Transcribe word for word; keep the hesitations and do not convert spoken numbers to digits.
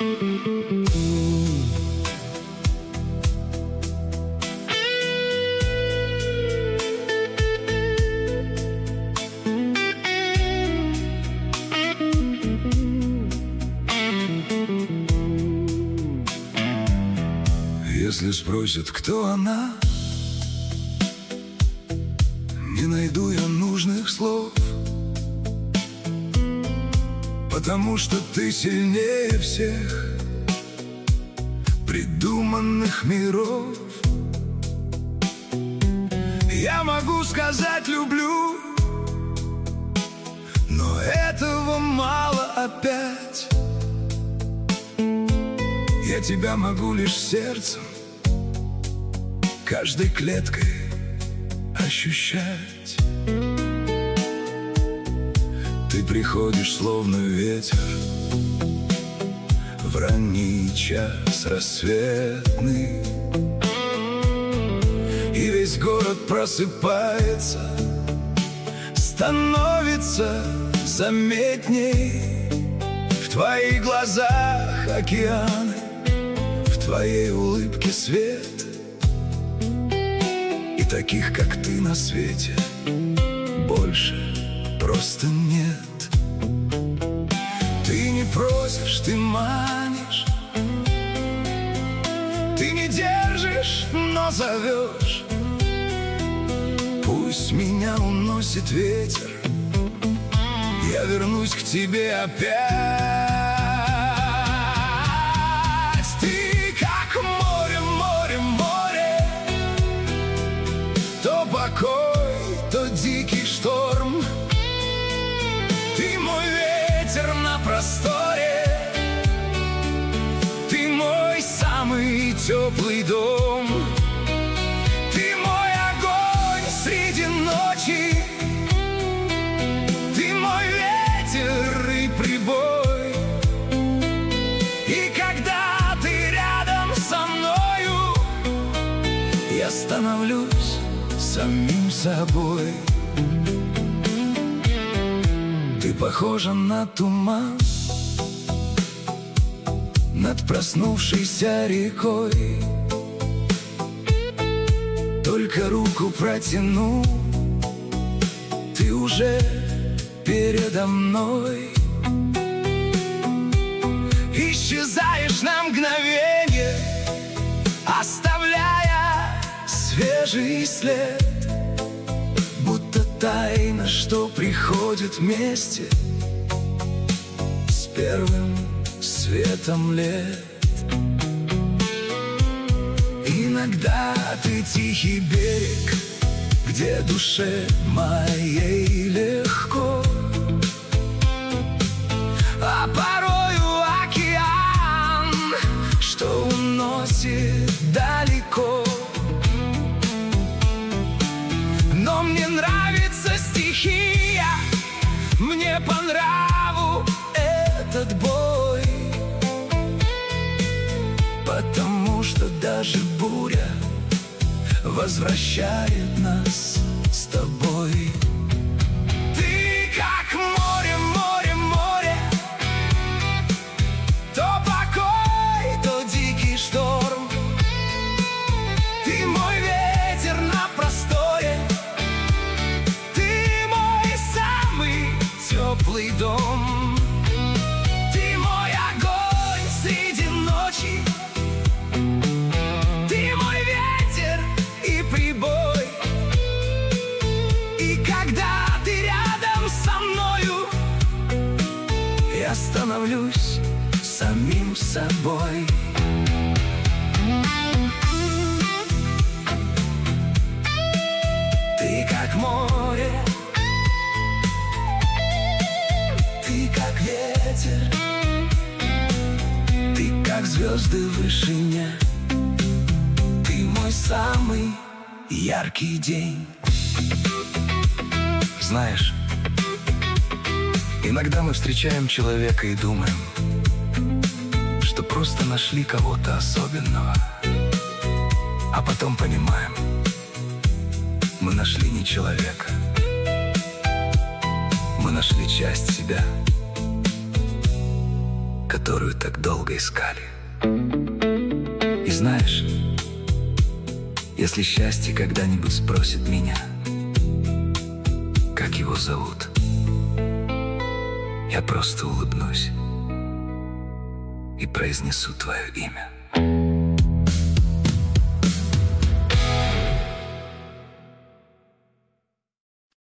Если спросят, кто она, не найду я нужных слов, потому что ты сильнее всех придуманных миров. Я могу сказать «люблю», но этого мало опять. Я тебя могу лишь сердцем, каждой клеткой ощущать. Ты приходишь словно ветер в ранний час рассветный, и весь город просыпается, становится заметней. В твоих глазах океаны, в твоей улыбке свет, и таких, как ты, на свете больше просто нет. Ты не просишь, ты манишь, ты не держишь, но зовешь. Пусть меня уносит ветер, я вернусь к тебе опять. Ты как море, море, море, то покой, то дикий шторм. Ты мой ветер на просторе, ты мой самый теплый дом. Ты мой огонь среди ночи, ты мой ветер и прибой. И когда ты рядом со мною, я становлюсь самим собой. Ты похожа на туман над проснувшейся рекой. Только руку протяну, ты уже передо мной. Исчезаешь на мгновенье, оставляя свежий след, будто тайна, что приходит вместе с первым светом лет. Иногда ты тихий берег, где душе моей легко, а порою океан, что уносит далеко. Но мне нравится стихия, мне по нраву этот бой, потому что даже буря возвращает нас с тобой. Ты как море, море, море, то покой, то дикий шторм. Ты мой ветер на просторе, ты мой самый теплый дом. Ты мой огонь среди ночи, ты мой ветер и прибой. И когда ты рядом со мною, я становлюсь самим собой. Ты как море, ты как ветер, ты как звезды в вышине, ты мой самый яркий день. Знаешь, иногда мы встречаем человека и думаем, что просто нашли кого-то особенного, а потом понимаем, мы нашли не человека, мы нашли часть себя, которую так долго искали. И знаешь, если счастье когда-нибудь спросит меня, как его зовут, я просто улыбнусь и произнесу твое имя.